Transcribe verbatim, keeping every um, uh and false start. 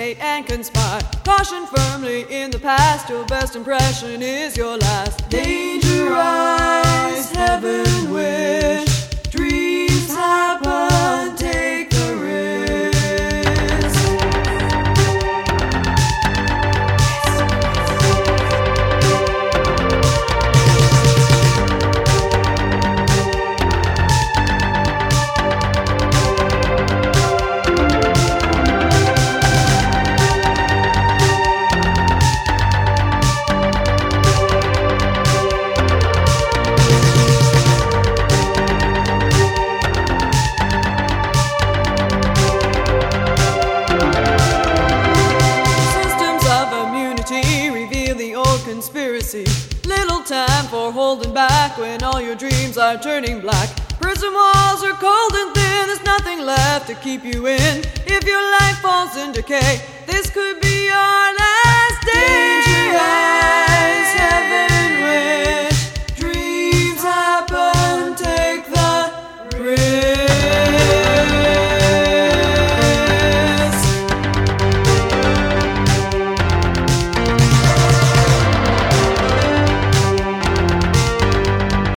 hesitate and conspire. Caution firmly in the past, your best impression is your last. Danger rise, heaven wish, dreams happen, take the risk. Conspiracy. Little time for holding back when all your dreams are turning black. Prison walls are cold and thin, there's nothing left to keep you in. If your life falls in decay, this could be your last day. Danger.